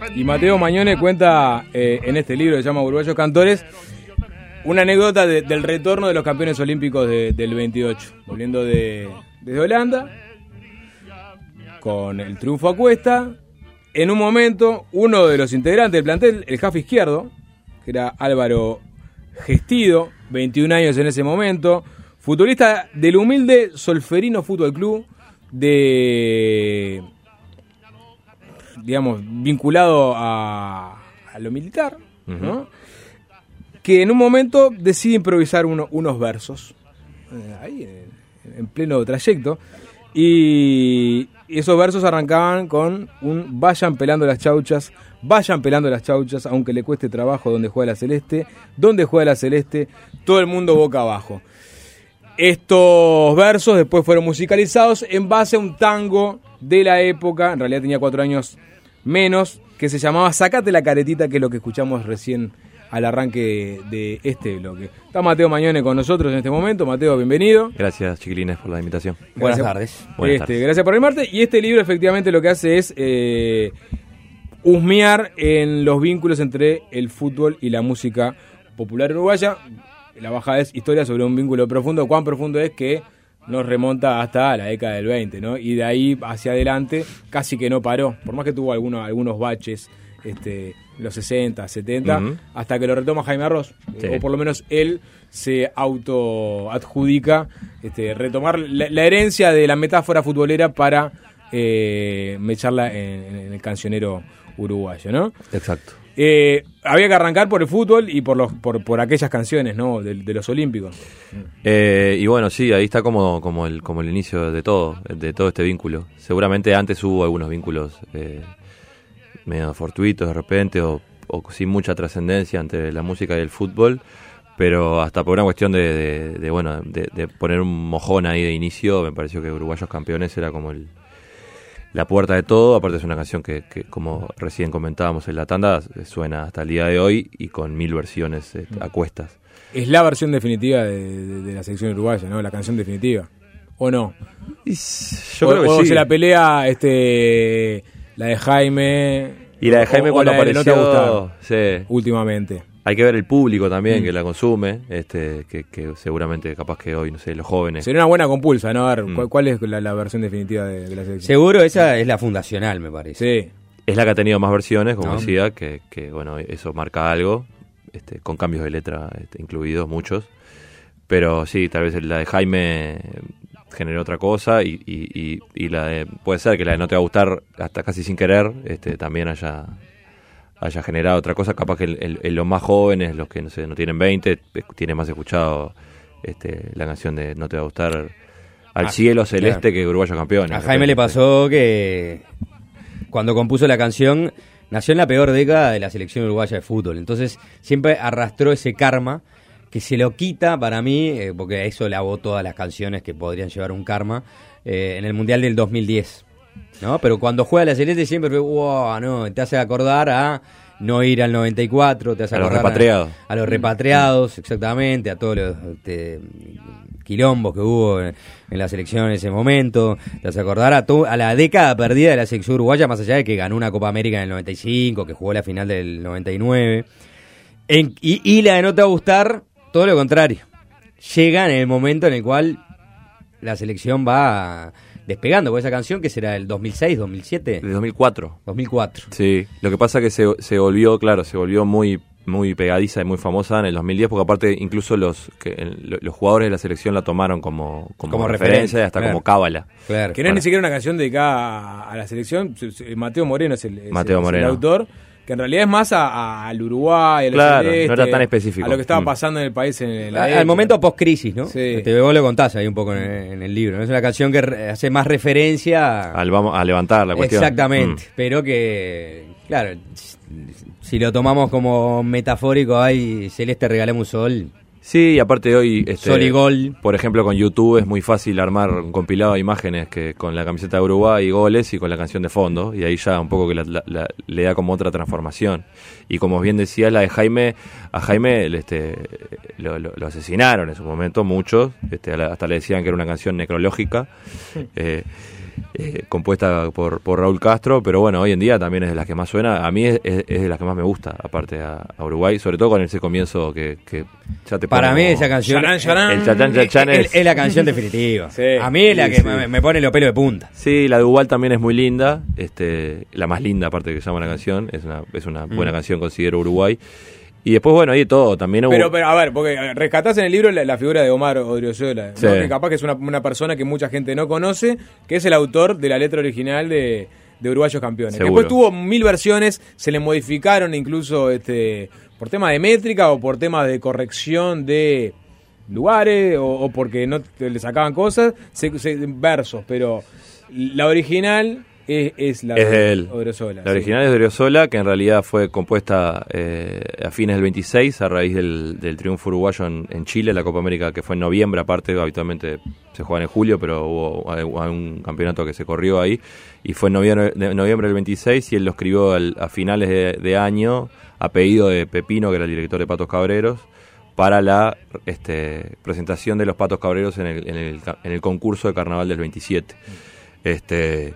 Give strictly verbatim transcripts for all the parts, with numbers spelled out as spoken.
Y Mateo Mañone cuenta eh, en este libro que se llama Uruguayos Cantores una anécdota de, del retorno de los campeones olímpicos de, del veintiocho, volviendo de, desde Holanda, con el triunfo a cuesta. En un momento, uno de los integrantes del plantel, el half izquierdo, que era Álvaro Gestido, veintiún años en ese momento, futbolista del humilde Solferino Fútbol Club, de, digamos, vinculado a, a lo militar, uh-huh. ¿no? Que en un momento decide improvisar uno, unos versos, eh, ahí en, en pleno trayecto, y esos versos arrancaban con un vayan pelando las chauchas, vayan pelando las chauchas, aunque le cueste trabajo donde juega la Celeste, donde juega la Celeste, todo el mundo boca abajo. Estos versos después fueron musicalizados en base a un tango de la época, en realidad tenía cuatro años menos, que se llamaba Sacate la caretita, que es lo que escuchamos recién al arranque de este bloque. Está Mateo Mañone con nosotros en este momento. Mateo, bienvenido. Gracias, chiquilines, por la invitación. Buenas gracias. tardes. Buenas este, tardes. Gracias por animarte. Y este libro efectivamente lo que hace es eh, husmear en los vínculos entre el fútbol y la música popular uruguaya. La bajada es historia sobre un vínculo profundo. ¿Cuán profundo es que nos remonta hasta la década del veinte, ¿no? Y de ahí hacia adelante casi que no paró. Por más que tuvo algunos, algunos baches, este, los sesenta, setenta, uh-huh. hasta que lo retoma Jaime Arroz, sí. o por lo menos él se autoadjudica este, retomar la, la herencia de la metáfora futbolera para eh, mecharla en, en el cancionero uruguayo, ¿no? Exacto. Eh, había que arrancar por el fútbol y por los por, por aquellas canciones, ¿no? de, de los olímpicos. Eh, y bueno, sí, ahí está como, como, el, como el inicio de todo, de todo este vínculo. Seguramente antes hubo algunos vínculos eh, medio fortuitos de repente o, o sin mucha trascendencia entre la música y el fútbol, pero hasta por una cuestión de, de, de bueno de, de poner un mojón ahí de inicio, me pareció que Uruguayos Campeones era como el la puerta de todo. Aparte es una canción que, que como recién comentábamos en la tanda, suena hasta el día de hoy y con mil versiones eh, a cuestas. Es la versión definitiva de, de, de la selección uruguaya, ¿no? La canción definitiva. ¿O no? Y yo o, creo que o sí. se la pelea este la de Jaime. Y la de Jaime o, cuando o la de apareció, no te gusta, sí. últimamente. Hay que ver el público también mm. que la consume, este, que, que seguramente capaz que hoy, no sé, los jóvenes. Sería una buena compulsa, ¿no? A ver, mm. ¿cuál, ¿cuál es la, la versión definitiva de, de la selección? Seguro esa es la fundacional, me parece. Sí. Es la que ha tenido más versiones, como ¿no? decía, que, que bueno, eso marca algo, este, con cambios de letra este, incluidos, muchos. Pero sí, tal vez la de Jaime generó otra cosa y, y, y, y la de, puede ser que la de No te va a gustar hasta casi sin querer, este, también haya... haya generado otra cosa, capaz que el, el, el, los más jóvenes, los que no sé, no tienen veinte, tienen más escuchado este, la canción de No te va a gustar Al ah, cielo celeste, claro. que Uruguayos Campeones. A Jaime le pasó que cuando compuso la canción nació en la peor década de la selección uruguaya de fútbol, entonces siempre arrastró ese karma que se lo quita para mí, eh, porque eso lavó todas las canciones que podrían llevar un karma, eh, en el Mundial del dos mil diez. ¿No? Pero cuando juega la Celeste siempre wow, no, te hace acordar a no ir al noventa y cuatro, te hace a acordar los repatriados. A, a los repatriados, exactamente, a todos los este, quilombos que hubo en, en la selección en ese momento, te hace acordar a, to, a la década perdida de la selección uruguaya, más allá de que ganó una Copa América en el noventa y cinco, que jugó la final del noventa y nueve, en, y, y la de No te va a gustar, todo lo contrario, llega en el momento en el cual la selección va a, despegando con esa canción, que será el dos mil seis, dos mil siete. De dos mil cuatro. dos mil cuatro. Sí, lo que pasa es que se, se volvió, claro, se volvió muy muy pegadiza y muy famosa en el dos mil diez, porque aparte incluso los que el, los jugadores de la selección la tomaron como, como, como referencia y hasta claro. como cábala. Claro. Que no es ni siquiera una canción dedicada a, a la selección. Mateo Moreno es el, es Mateo el, Moreno. Es el autor, que en realidad es más a, a, al Uruguay, al claro, celeste, no era tan específico. A lo que estaba mm. pasando en el país en la Al época. momento post-crisis, ¿no? Sí. Este, vos lo contás ahí un poco en, en el libro, ¿no? Es una canción que re, hace más referencia Al vamos a levantar la cuestión. Exactamente, mm. pero que, claro, si lo tomamos como metafórico, ay, Celeste, regalemos un sol. Sí, y aparte hoy, este, sol y gol. Por ejemplo, con YouTube es muy fácil armar un compilado de imágenes que con la camiseta de Uruguay y goles y con la canción de fondo, y ahí ya un poco que la, la, la, le da como otra transformación. Y como bien decía, la de Jaime, a Jaime este, lo, lo, lo asesinaron en su momento, muchos, este, hasta le decían que era una canción necrológica. eh, eh, compuesta por, por Raúl Castro, pero bueno, hoy en día también es de las que más suena. A mí es, es, es de las que más me gusta, aparte a, a Uruguay, sobre todo con ese comienzo que, que ya te Para pone mí como- esa canción Yarán, yarán. El chachán chachán es, es... es la canción definitiva. Sí. A mí es la Sí, que sí. me, me pone los pelos de punta. Sí, la de Ubal también es muy linda, este, la más linda aparte que se llama la canción, es una, es una buena Mm. canción, considero, Uruguay. Y después, bueno, hay de todo, también hubo... Pero, pero, a ver, porque rescatás en el libro la, la figura de Omar Odriozola, ¿no? Sí. Que capaz que es una, una persona que mucha gente no conoce, que es el autor de la letra original de, de Uruguayos Campeones. Seguro. Después tuvo mil versiones, se le modificaron incluso este por temas de métrica o por temas de corrección de lugares o, o porque no te- le sacaban cosas, se- se- versos, pero la original es, es la Es de él. Odriozola. La original es de Odriozola, que en realidad fue compuesta eh, a fines del veintiséis, a raíz del, del triunfo uruguayo en, en Chile, la Copa América, que fue en noviembre, aparte, habitualmente se juega en julio, pero hubo hay- hay un campeonato que se corrió ahí, y fue en noviembre, de noviembre del veintiséis, y él lo escribió al- a finales de, de año, a pedido de Pepino, que era el director de Patos Cabreros, para la este, presentación de los Patos Cabreros en el, en el, ca- en el concurso de Carnaval del veintisiete. Este...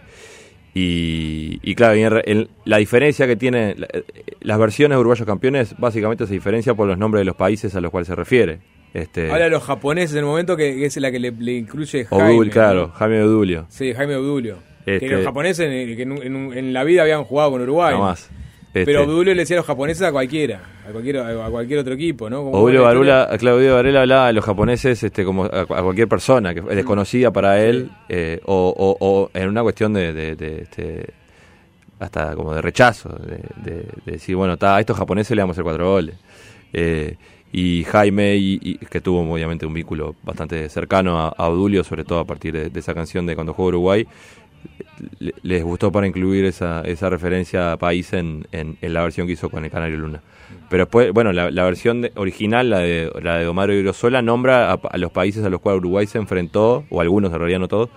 Y, y claro, y en re- en- la diferencia que tiene la- eh, las versiones de Uruguayos Campeones básicamente se diferencia por los nombres de los países a los cuales se refiere. Este, Habla de los japoneses en el momento que, que es la que le, le incluye Jaime. Obdul, claro, ¿no? Jaime Odulio. Sí, Jaime Obdulio. Este- Que los japoneses eh, que en, un- en un- en la vida habían jugado con Uruguay. Nada más. Este, Pero Obdulio le decía a los japoneses a cualquiera, a cualquier, a cualquier otro equipo, ¿no? Como Obdulio buena historia. Varela, Claudio Varela hablaba de los japoneses este, como a, a cualquier persona que es desconocida para él, eh, o, o- o en una cuestión de, de- de, este, hasta como de rechazo, de, de- de decir, bueno, ta, a estos japoneses le vamos a hacer cuatro goles. Eh, y Jaime, y, y- que tuvo obviamente un vínculo bastante cercano a, a Obdulio, sobre todo a partir de, de esa canción de Cuando jugó Uruguay, le- les gustó para incluir esa, esa referencia a país en, en, en la versión que hizo con el Canario Luna. Pero después, bueno, la, la versión de- original, la de la de Omar Odriozola, nombra a, a los países a los cuales Uruguay se enfrentó, o algunos, en realidad no todos,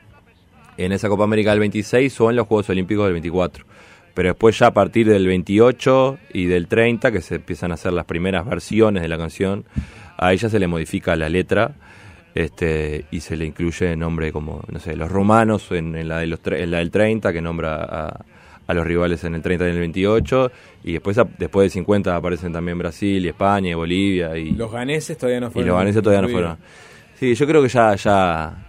en esa Copa América del veintiséis o en los Juegos Olímpicos del veinticuatro. Pero después ya a partir del veintiocho y del treinta, que se empiezan a hacer las primeras versiones de la canción, a ella se le modifica la letra, este y se le incluye nombre como, no sé, los romanos en, en la de los tre- en la del treinta, que nombra a, a los rivales en el treinta y en el veintiocho, y después a- después del cincuenta aparecen también Brasil y España y Bolivia, y Los ganeses todavía no y fueron. los ganeses todavía no incluidos. fueron. Sí, yo creo que ya ya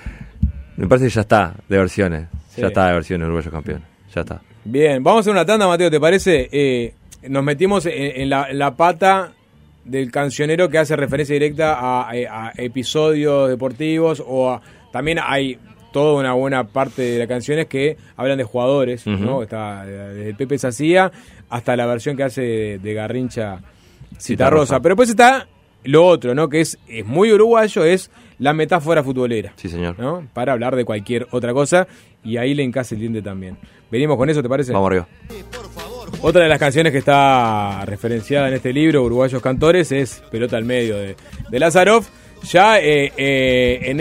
me parece que ya está de versiones, Sí. ya está de versiones Uruguayos Campeones, ya está. Bien, vamos a hacer una tanda, Mateo, ¿te parece? Eh, nos metimos en, en la, en la pata del cancionero que hace referencia directa a, a- a episodios deportivos o a- también hay toda una buena parte de las canciones que hablan de jugadores, Ujú. ¿no? Está desde el Pepe Sacía hasta la versión que hace de, de Garrincha Citarrosa. Citarrosa. Pero después está lo otro, ¿no? Que es, es muy uruguayo, es la metáfora futbolera. Sí, señor. ¿No? Para hablar de cualquier otra cosa y ahí le encasa el diente también. Venimos con eso, ¿te parece? Vamos arriba. Otra de las canciones que está referenciada en este libro, Uruguayos Cantores, es Pelota al Medio de, de Lázarov. Ya eh, eh, en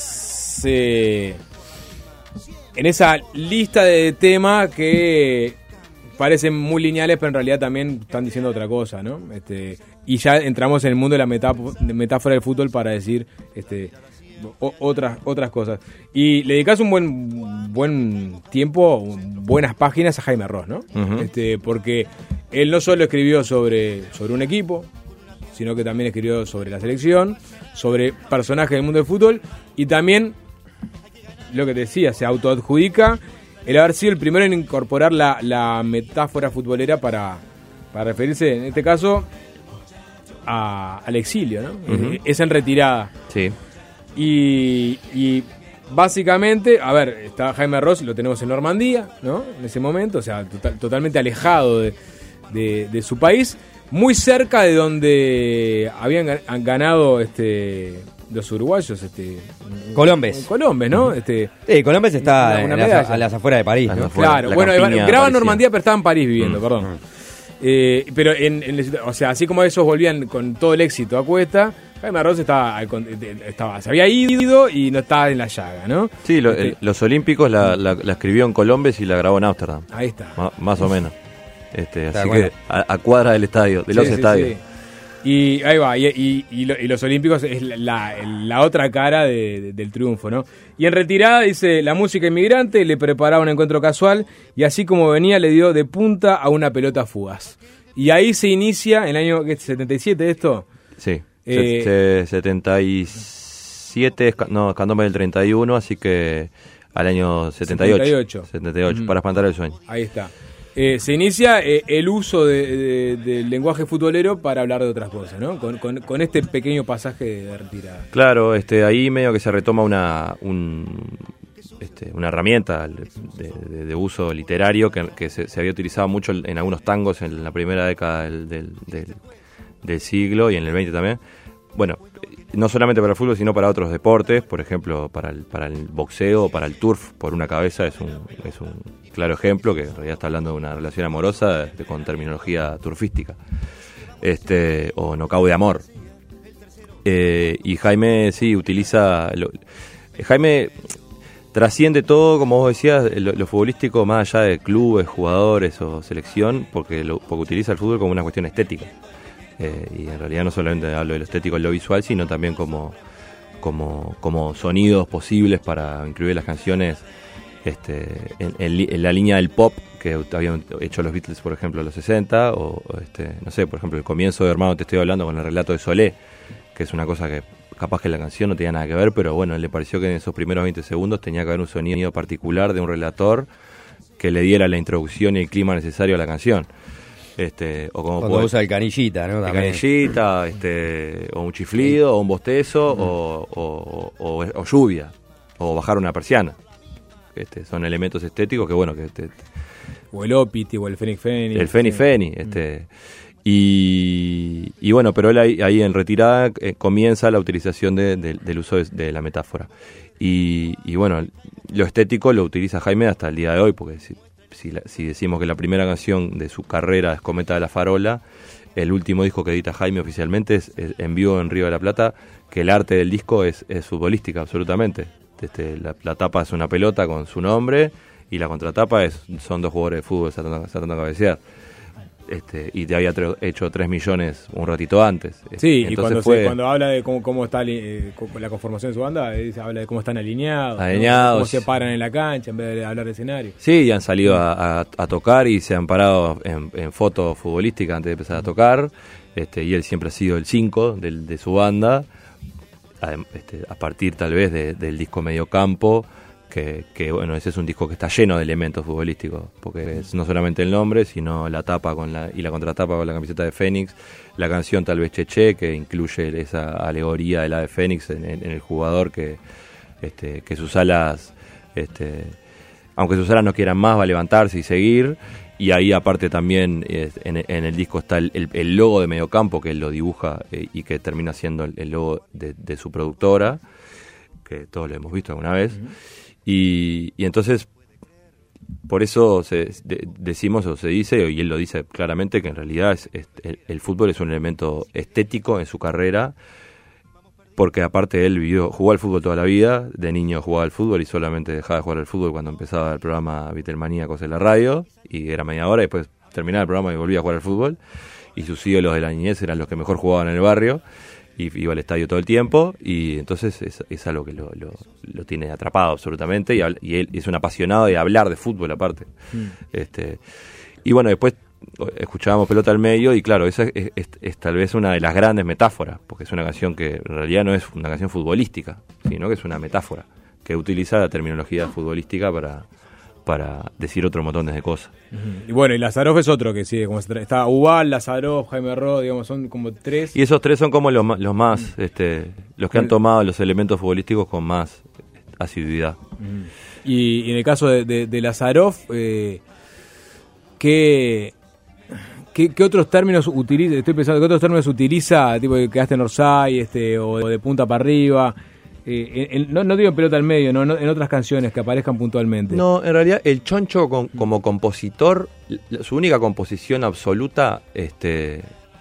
ese en esa lista de temas que parecen muy lineales, pero en realidad también están diciendo otra cosa, ¿no? Este, y ya entramos en el mundo de la metá- de metáfora del fútbol para decir este o- otras otras cosas. Y le dedicas un buen buen tiempo, buenas páginas a Jaime Ross, ¿no? Ujú. Este, porque él no solo escribió sobre, sobre un equipo, sino que también escribió sobre la selección, sobre personajes del mundo del fútbol, y también, lo que te decía, se autoadjudica el haber sido el primero en incorporar la, la metáfora futbolera para, para referirse, en este caso, a, al exilio, ¿no? Ujú. Es en retirada. Sí. Y, y básicamente, a ver, está Jaime Ross, lo tenemos en Normandía, ¿no? En ese momento, o sea, total- totalmente alejado de, de- de su país, muy cerca de donde habían ga- han ganado este los uruguayos, este Colombes. Colombes, ¿no? Este, Sí, Colombes está Una- en una las, medalla. a las afueras de París, A ¿no? las afueras. claro, la bueno, campiña graba en parisina. Normandía, pero estaba en París viviendo, Mm. perdón. Eh, pero en, en- o sea, así como esos volvían con todo el éxito a cuesta, Jaime Ross estaba, al con- estaba, se había ido y no estaba en la llaga, ¿no? Sí, lo- Este, el- los Olímpicos la, la- la escribió en Colombes y la grabó en Ámsterdam, ahí está. ma- más o menos. Este, Está así bueno. que a, a cuadra del estadio, de los Sí, sí, estadios. sí. Y ahí va, y, y, y, lo, y los Olímpicos es la, la, la otra cara de, de, del triunfo, ¿no? Y en retirada dice, la música inmigrante le preparaba un encuentro casual y así como venía le dio de punta a una pelota fugaz. Y ahí se inicia, en el año ¿qué, setenta y siete esto? Sí, eh, setenta y siete, no, Candombe del treinta y uno, así que al año setenta y ocho. setenta y ocho, setenta y ocho mm. para espantar el sueño. Ahí está. Eh, se inicia eh, el uso de, de, del lenguaje futbolero para hablar de otras cosas, ¿no? Con, con, con este pequeño pasaje de retirada. Claro, este, ahí medio que se retoma una un, este, una herramienta de, de, de uso literario que, que se, se había utilizado mucho en algunos tangos en la primera década del, del, del, del siglo y en el veinte también. Bueno, no solamente para el fútbol, sino para otros deportes, por ejemplo, para el, para el boxeo o para el turf por una cabeza es un, es un claro ejemplo, que en realidad está hablando de una relación amorosa de, con terminología turfística, este o knockout de amor. Eh, y Jaime sí utiliza... Lo, Jaime trasciende todo, como vos decías, lo, lo futbolístico más allá de clubes, jugadores o selección, porque, lo, porque utiliza el fútbol como una cuestión estética. Eh, y en realidad no solamente hablo de lo estético en lo visual, sino también como, como, como sonidos posibles para incluir las canciones este, en, en, en la línea del pop que habían hecho los Beatles, por ejemplo, en los sesenta, o, o este, no sé, por ejemplo, el comienzo de Hermano Te Estoy Hablando con el relato de Solé, que es una cosa que capaz que la canción no tenía nada que ver, pero bueno, le pareció que en esos primeros veinte segundos tenía que haber un sonido particular de un relator que le diera la introducción y el clima necesario a la canción. Este, o como cuando puede, usa el canillita, ¿no? El canillita, este, o un chiflido, sí. o un bostezo, uh-huh. o, o, o, o lluvia, o bajar una persiana. Este, son elementos estéticos que, bueno, que... Este, o el Opiti, o el Feni Feni. El Feni Feni, sí. este... Uh-huh. Y, y bueno, pero él ahí, ahí en retirada eh, comienza la utilización de, de, del uso de, de la metáfora. Y, y bueno, lo estético lo utiliza Jaime hasta el día de hoy, porque... Si, Si, la, si decimos que la primera canción de su carrera es Cometa de la Farola, el último disco que edita Jaime oficialmente es, es En Vivo en Río de la Plata, que el arte del disco es, es futbolística absolutamente. Este, la, la tapa es una pelota con su nombre y la contratapa es, son dos jugadores de fútbol saltando a cabecear. Este, y te había tre- hecho tres millones un ratito antes. Sí, Entonces y cuando, fue, se, cuando habla de cómo, cómo está eh, la conformación de su banda, eh, habla de cómo están alineados, alineados. ¿no? Cómo se paran en la cancha en vez de hablar de escenario. Sí, y han salido a, a, a tocar y se han parado en, en fotos futbolísticas antes de empezar a tocar. Este, y él siempre ha sido el cinco del, de su banda, a, este, a partir tal vez de, del disco Mediocampo. Que, que bueno, ese es un disco que está lleno de elementos futbolísticos, porque es no solamente el nombre, sino la tapa con la y la contratapa con la camiseta de Fénix, la canción tal vez Cheche, que incluye esa alegoría de la de Fénix en, en, en el jugador que, este, que sus alas, este, aunque sus alas no quieran más, va a levantarse y seguir. Y ahí aparte también eh, en, en el disco está el, el, el logo de Mediocampo, que él lo dibuja eh, y que termina siendo el, el logo de, de su productora, que todos lo hemos visto alguna vez. Uh-huh. Y, y entonces, por eso se, de, decimos o se dice, y él lo dice claramente, que en realidad es, es, el, el fútbol es un elemento estético en su carrera, porque aparte él vivió, jugó al fútbol toda la vida, de niño jugaba al fútbol y solamente dejaba de jugar al fútbol cuando empezaba el programa Beatlemaníacos en la radio, y era media hora, y después terminaba el programa y volvía a jugar al fútbol, y sus ídolos de la niñez eran los que mejor jugaban en el barrio, y iba al estadio todo el tiempo, y entonces es, es algo que lo, lo, lo tiene atrapado absolutamente, y, y él es un apasionado de hablar de fútbol aparte. Mm. Este, y bueno, después escuchábamos Pelota al Medio, y claro, esa es, es, es tal vez una de las grandes metáforas, porque es una canción que en realidad no es una canción futbolística, sino que es una metáfora, que utiliza la terminología futbolística para... para decir otro montón de cosas. Uh-huh. Y bueno, y Lazarov es otro que sigue, como se tra- está Ubal, Lazarov, Jaime Ro, digamos, son como tres. Y esos tres son como los, los más, uh-huh. este, los que han tomado los elementos futbolísticos con más asiduidad. Uh-huh. Y, y en el caso de, de, de Lazarov, eh, ¿qué, qué, ¿qué otros términos utiliza? Estoy pensando, ¿qué otros términos utiliza, tipo que quedaste en Orsay, este, o, o de punta para arriba? Eh, en, no, no digo en Pelota al Medio, no, no, en otras canciones que aparezcan puntualmente. No, en realidad el Choncho con, como compositor, su única composición absoluta este,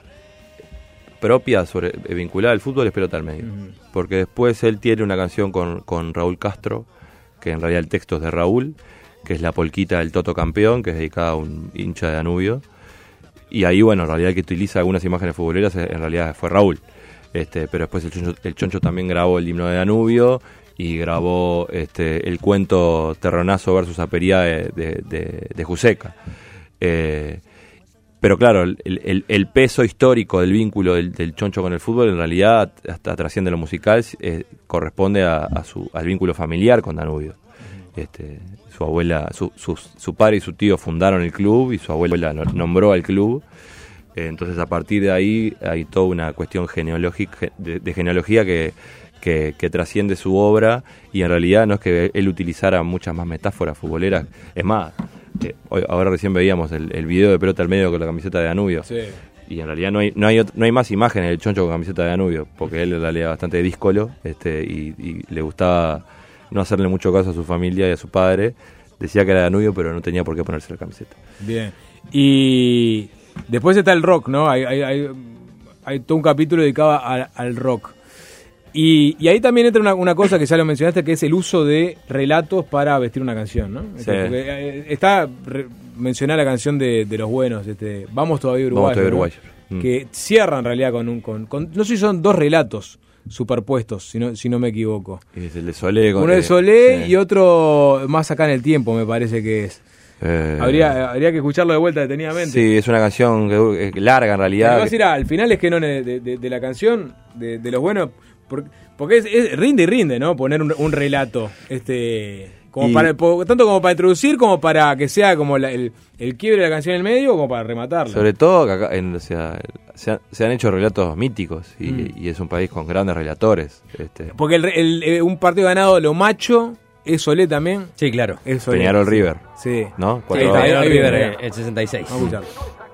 propia sobre, vinculada al fútbol es Pelota al Medio. Uh-huh. Porque después él tiene una canción con, con Raúl Castro, que en realidad el texto es de Raúl, que es La Polquita del Toto Campeón, que es dedicada a un hincha de Danubio. y ahí, bueno, en realidad el que utiliza algunas imágenes futboleras en realidad fue Raúl. Este, pero después el Choncho, el Choncho también grabó el himno de Danubio y grabó este, el cuento Terronazo versus Apería de, de, de, de Juseca. Eh, pero claro, el, el, el peso histórico del vínculo del, del Choncho con el fútbol en realidad hasta trasciende lo musical, eh, corresponde a, a su, al vínculo familiar con Danubio. Este, su abuela, su, su, su padre y su tío fundaron el club y su abuela nombró al club. Entonces a partir de ahí hay toda una cuestión genealógica, de, de genealogía que, que, que trasciende su obra, y en realidad no es que él utilizara muchas más metáforas futboleras. Es más, eh, hoy, ahora recién veíamos el, el video de Pelota al Medio con la camiseta de Danubio, sí. Y en realidad no hay no hay, otro, no hay más imágenes del Choncho con camiseta de Danubio, porque él en realidad bastante díscolo, este, y, y le gustaba no hacerle mucho caso a su familia y a su padre. Decía que era Danubio, pero no tenía por qué ponerse la camiseta. Bien. Y después está el rock, ¿no? Hay, hay, hay, hay todo un capítulo dedicado a, al rock. Y, y ahí también entra una, una cosa que ya lo mencionaste, que es el uso de relatos para vestir una canción, ¿no? Sí. Porque está re, mencionar la canción de, de Los Buenos, este, Vamos Todavía Uruguay. Vamos Todavía Uruguay. ¿No? Mm. Que cierra en realidad con un... Con, con, no sé si son dos relatos superpuestos, si no, si no me equivoco. Y es el de Solé. Uno de Solé, sí. Y otro más acá en el tiempo, me parece que es. Eh, habría habría que escucharlo de vuelta detenidamente. Sí, es una canción que, que larga en realidad. Pero que... al final es que no de, de, de la canción de, de Los Buenos, porque, porque es, es rinde y rinde, ¿no? Poner un, un relato, este, como y... para tanto como para introducir, como para que sea como la, el, el quiebre de la canción en el medio, como para rematarla. Sobre todo que acá, en, o sea, se, han, se han hecho relatos míticos y, mm. y es un país con grandes relatores. Este. Porque el, el, el, un partido ganado lo macho. ¿Es Solé también? Sí, claro. Es Peñarol River. Sí. ¿No? Sí, está, Peñarol River, River el sesenta y seis. Vamos a escuchar.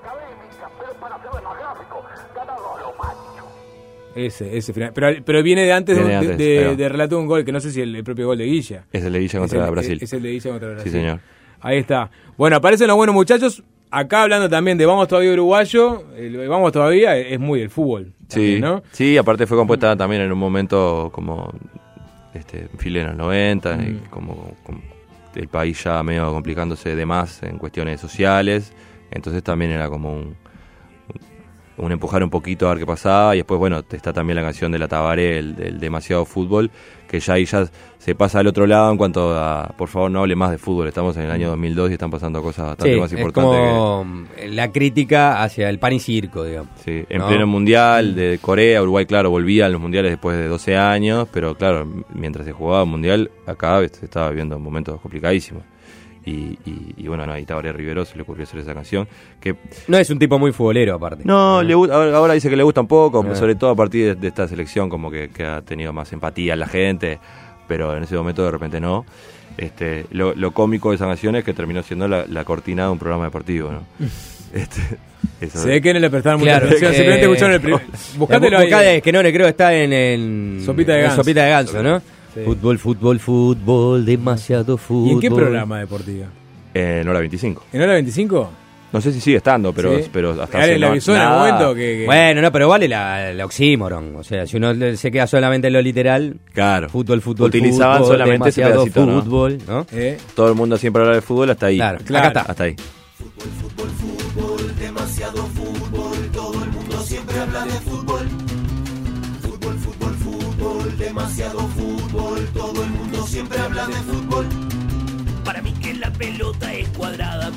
Ese, ese final. Pero, pero viene de antes, viene de, antes de, de, de relato de un gol, que no sé si el, el propio gol de Guilla. Es el de Guilla contra el, Brasil. Es el de Guilla contra Brasil. Sí, señor. Ahí está. Bueno, aparecen los buenos muchachos. Acá hablando también de Vamos Todavía Uruguayo. El Vamos Todavía es muy del fútbol. También, sí, ¿no? Sí, aparte fue compuesta también en un momento como... Este, file en los noventa, mm. y como, como el país ya medio complicándose de más en cuestiones sociales, entonces también era como un, un empujar un poquito a ver qué pasaba, y después bueno, está también la canción de la Tabaré, el, el Demasiado Fútbol, que ya ahí ya se pasa al otro lado en cuanto a, por favor no hable más de fútbol, estamos en el año dos mil dos y están pasando cosas bastante sí, más importantes. Es como que... la crítica hacia el pan y circo, digamos. Sí, en ¿no? pleno mundial de Corea, Uruguay, claro, volvía a los mundiales después de doce años, pero claro, mientras se jugaba el mundial, acá se estaba viviendo momentos complicadísimos. Y, y, y bueno, no, ahí Tabaré Rivero se le ocurrió hacer esa canción. Que no es un tipo muy futbolero, aparte. No, le, ahora, ahora dice que le gusta un poco, ah. sobre todo a partir de, de esta selección, como que, que ha tenido más empatía en la gente, pero en ese momento de repente no. Este, lo, lo cómico de esa canción es que terminó siendo la, la cortina de un programa deportivo, ¿no? este, eso se ve que no le prestaron mucha atención, eh, simplemente escucharon el primer... Buscátelo ahí. Es que no le creo que está en, en Sopita de Ganso, Sopita de Ganso, ¿no? Sí. Fútbol, fútbol, fútbol, demasiado fútbol. ¿Y en qué programa deportivo? Eh, en Hora veinticinco. ¿En Hora veinticinco? No sé si sigue estando, pero, ¿sí? pero hasta hace le avisó en el momento que, que... Bueno, no, pero vale la, la oxímoron. O sea, si uno se queda solamente en lo literal, claro. Fútbol, fútbol, utilizaban fútbol, solamente ese pedacito, fútbol, ¿no? ¿no? ¿Eh? Todo el mundo siempre habla de fútbol hasta ahí. Claro, claro. Acá está. Hasta ahí. Fútbol, fútbol, fútbol, demasiado fútbol. Todo el mundo siempre habla de fútbol. Fútbol, fútbol, fútbol, demasiado fútbol. Todo el mundo siempre habla de fútbol. Para mí que la pelota es cuadrada,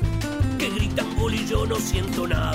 que gritan gol y yo no siento nada,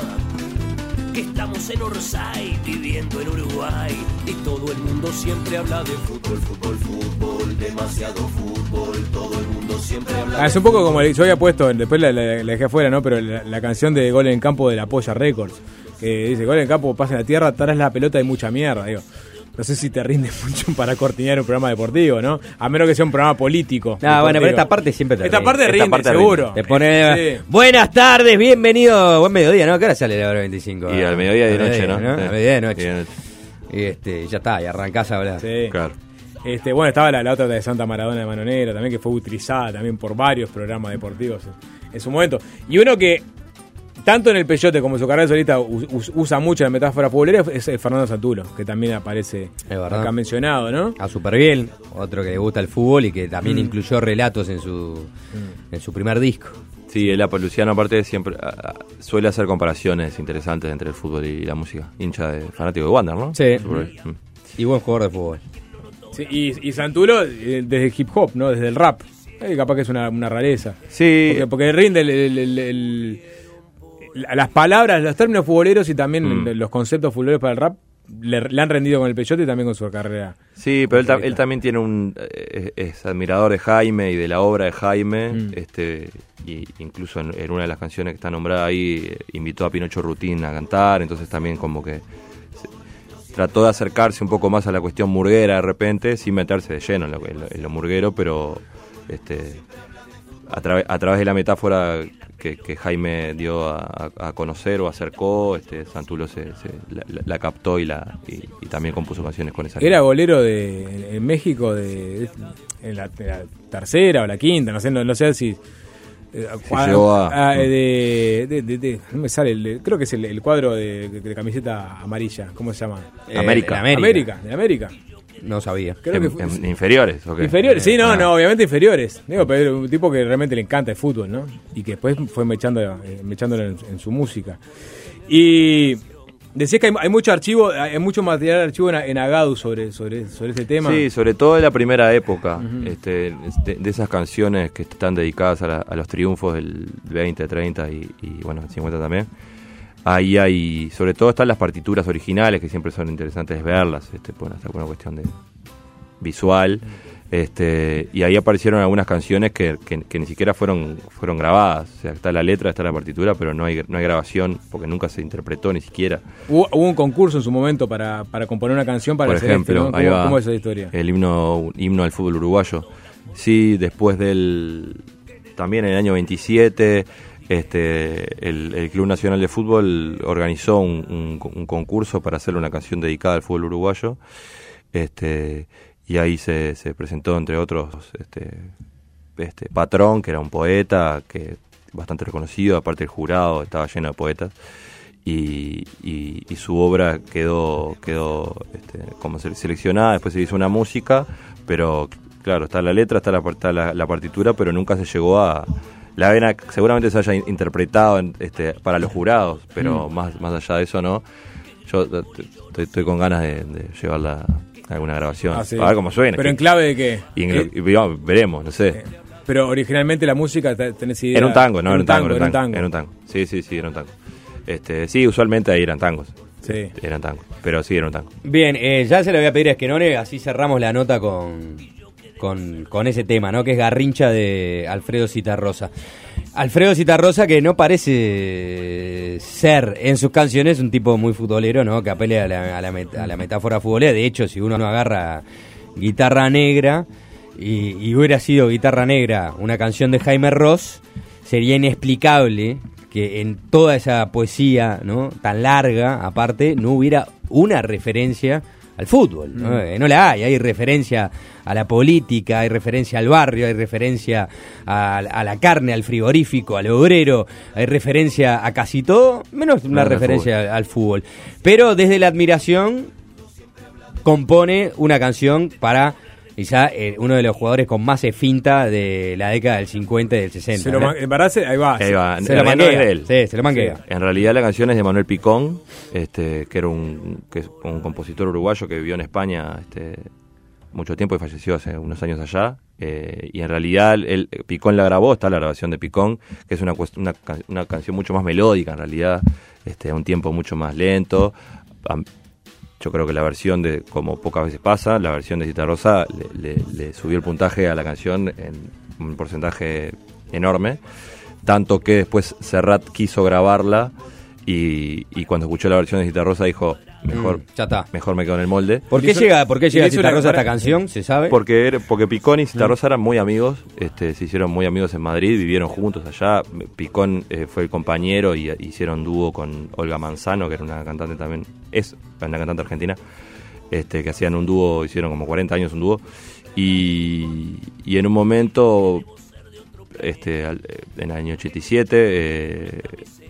que estamos en Orsay viviendo en Uruguay y todo el mundo siempre habla de fútbol, fútbol, fútbol, demasiado fútbol, todo el mundo siempre habla. Ah, es un poco como yo había puesto, después la, la, la dejé afuera, ¿no? Pero la, la canción de Gol en Campo de la Polla Records, que dice Gol en Campo, pasa en la tierra, atrás la pelota y mucha mierda, digo. No sé si te rinde mucho para cortinar un programa deportivo, ¿no? A menos que sea un programa político. Ah, bueno, pero esta parte siempre te Esta rinde. parte rinde, esta parte seguro. Rinde. Te pone, sí. Buenas tardes, bienvenido. Buen mediodía, ¿no? ¿Qué hora sale la hora veinticinco? Y al mediodía de noche, ¿no? ¿no? Sí. Al mediodía de noche. Y este, ya está, y arrancás a hablar. Sí. Claro. Este, bueno, estaba la, la otra de Santa Maradona de Manonera también, que fue utilizada también por varios programas deportivos en, en su momento. Y uno que tanto en el Peyote como en su carrera solista usa mucho la metáfora futbolera es Fernando Santuro, que también aparece acá mencionado, ¿no? A Superbiel, otro que le gusta el fútbol y que también mm. incluyó relatos en su mm. en su primer disco. Sí, él, Luciano, aparte, siempre a, a, suele hacer comparaciones interesantes entre el fútbol y la música. Hincha de fanático de Wander, ¿no? Sí. Mm. Y buen jugador de fútbol. Sí, y, y Santulo eh, desde hip hop, ¿no? Desde el rap. Eh, capaz que es una, una rareza. Sí. Porque, porque rinde el, el, el, el, las palabras, los términos futboleros y también mm. los conceptos futboleros para el rap le, le han rendido con el Peyote y también con su carrera. Sí, pero él, ta- él también tiene un es, es admirador de Jaime y de la obra de Jaime, mm. este y incluso en, en una de las canciones que está nombrada ahí eh, invitó a Pinocho Rutín a cantar, entonces también como que se, trató de acercarse un poco más a la cuestión murguera de repente, sin meterse de lleno en lo, en lo, en lo murguero, pero este a, tra- a través de la metáfora que, que Jaime dio a, a conocer o acercó, este Santulo se, se la, la captó y la y, y también compuso canciones con esa. Era golero de en México de, de en, la, en la tercera o la quinta, no sé, no, no sé si eh, se llegó a, a, de, de, de, de, no me sale, el, creo que es el, el cuadro de, de camiseta amarilla, ¿cómo se llama? Eh, América. América. América, de América. No sabía. Creo en, que fue, en, inferiores, ¿o qué? Inferiores, sí, no, ah. no, obviamente inferiores. Digo, pero un tipo que realmente le encanta el fútbol, ¿no? Y que después fue mechando, eh, mechándolo en, en su música. Y decías que hay, hay mucho archivo, hay mucho material de archivo en, en Agadu sobre, sobre, sobre este tema. Sí, sobre todo en la primera época, uh-huh. este, de, de esas canciones que están dedicadas a, la, a los triunfos del veinte, treinta y, y bueno, cincuenta también. Ahí hay, sobre todo están las partituras originales, que siempre son interesantes verlas, este, bueno, hasta por una cuestión de visual, este, y ahí aparecieron algunas canciones que, que, que ni siquiera fueron fueron grabadas, o sea, está la letra, está la partitura, pero no hay no hay grabación, porque nunca se interpretó ni siquiera. Hubo, hubo un concurso en su momento para, para componer una canción para por el Celeste, ejemplo, ¿no? ahí ¿Cómo, va, ¿Cómo es esa historia? El himno, himno al fútbol uruguayo. Sí, después del, también en el año veintisiete... Este, el, el Club Nacional de Fútbol organizó un, un, un concurso para hacer una canción dedicada al fútbol uruguayo, este, y ahí se, se presentó entre otros este, este Patrón, que era un poeta que bastante reconocido, aparte el jurado estaba lleno de poetas, y, y, y su obra quedó quedó este, como seleccionada. Después se hizo una música, pero claro, está la letra, está la, está la, la partitura, pero nunca se llegó a la vena, seguramente se haya interpretado en, este, para los jurados, pero mm. más más allá de eso no. Yo estoy, estoy con ganas de, de llevarla a alguna grabación, ah, sí. A ver cómo suena. ¿Pero en clave de qué? Y, en, ¿Eh? y digamos, veremos, no sé. Eh, pero originalmente la música, ¿tenés idea? Era un tango, no, era un tango, era un tango. Era un tango. Sí, sí, sí, era un tango. Este, sí, usualmente ahí eran tangos. Sí. Eran tangos, pero sí, era un tango. Bien, eh, ya se le voy a pedir a Esquenone, así cerramos la nota con... Con, con ese tema, ¿no? Que es Garrincha de Alfredo Citarrosa. Alfredo Citarrosa, que no parece ser en sus canciones un tipo muy futbolero, ¿no? Que apele a la, a la, met, a la metáfora futbolera. De hecho, si uno no agarra Guitarra Negra y, y hubiera sido Guitarra Negra una canción de Jaime Ross, sería inexplicable que en toda esa poesía, ¿no? Tan larga, aparte, no hubiera una referencia al fútbol, ¿no? Mm. No la hay, hay referencia a la política, hay referencia al barrio, hay referencia a, a la carne, al frigorífico, al obrero, hay referencia a casi todo, menos una no, referencia al, al fútbol. Pero desde la admiración compone una canción para quizá eh, uno de los jugadores con más esfinta de la década del cincuenta y del sesenta. Se lo man- en verdad, se, ahí va. Ahí va. Se, se lo manguea. De él. Sí, se lo manguea. Sí. En realidad la canción es de Manuel Picón, este, que era un, que es un compositor uruguayo que vivió en España este, mucho tiempo y falleció hace unos años allá. Eh, y en realidad él, Picón la grabó, está la grabación de Picón, que es una, una, una canción mucho más melódica en realidad, este, a un tiempo mucho más lento. Yo creo que la versión de, como pocas veces pasa, la versión de Citarrosa le, le, le subió el puntaje a la canción en un porcentaje enorme, tanto que después Serrat quiso grabarla y, y cuando escuchó la versión de Citarrosa dijo, mejor, mm, ya está. mejor me quedo en el molde. ¿Por qué llega, por qué llega Citarrosa a esta canción? ¿Se sabe? Porque, porque Picón y Citarrosa mm. eran muy amigos, este, se hicieron muy amigos en Madrid, vivieron juntos allá. Picón eh, fue el compañero y hicieron dúo con Olga Manzano, que era una cantante también, es una cantante argentina, este, que hacían un dúo, hicieron como cuarenta años un dúo. Y, y en un momento, este, en el año ochenta y siete, eh,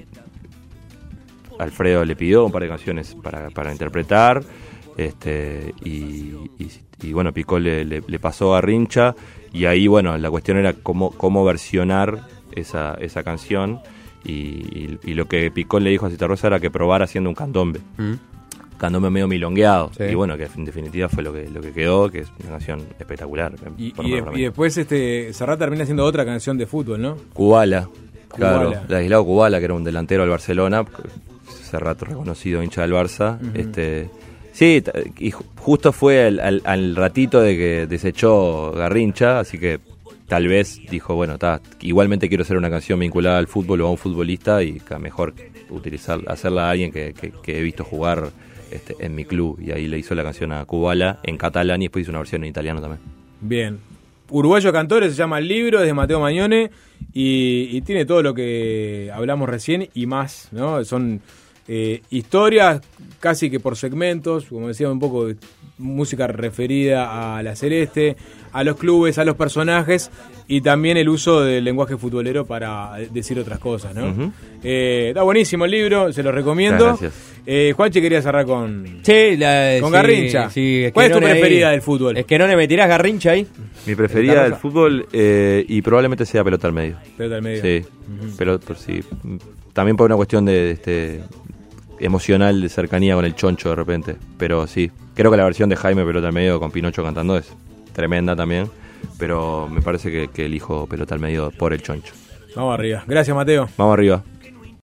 Alfredo le pidió un par de canciones para, para interpretar, este, y, y, y bueno, Picón le, le, le pasó a Rincha, y ahí bueno, la cuestión era cómo, cómo versionar esa, esa canción y, y, y lo que Picón le dijo a Citarrosa era que probara haciendo un candombe. Mm. Candombe medio milongueado. Sí. Y bueno, que en definitiva fue lo que lo que quedó, que es una canción espectacular. Y, y, de, y después este Serrat termina haciendo otra canción de fútbol, ¿no? Kubala. Claro, Ladislao Kubala, que era un delantero del Barcelona, Serrat reconocido hincha del Barça. Uh-huh. este Sí, y justo fue al, al, al ratito de que desechó Garrincha, así que tal vez dijo, bueno, ta, igualmente quiero hacer una canción vinculada al fútbol o a un futbolista y que mejor utilizar, hacerla a alguien que, que, que he visto jugar este, en mi club. Y ahí le hizo la canción a Kubala en catalán y después hizo una versión en italiano también. Bien. Uruguayo Cantores se llama el libro, es de Mateo Mañone y, y tiene todo lo que hablamos recién y más, ¿no? Son eh, historias casi que por segmentos, como decía, un poco de música referida a la Celeste, a los clubes, a los personajes y también el uso del lenguaje futbolero para decir otras cosas, ¿no? Uh-huh. eh, está buenísimo el libro, se lo recomiendo. Gracias. Eh, Juanchi quería cerrar con, sí, la, con sí, Garrincha. Sí, es ¿Cuál es tu no preferida ahí, del fútbol? Es que no le metirás Garrincha ahí. Mi preferida del fútbol eh, y probablemente sea pelota al medio. Pelota al medio. Sí, uh-huh. pero por sí. También por una cuestión de, de este emocional, de cercanía con el choncho de repente. Pero sí, creo que la versión de Jaime pelota al medio con Pinocho cantando es tremenda también. Pero me parece que, que elijo pelota al medio por el choncho. Vamos arriba. Gracias, Mateo. Vamos arriba.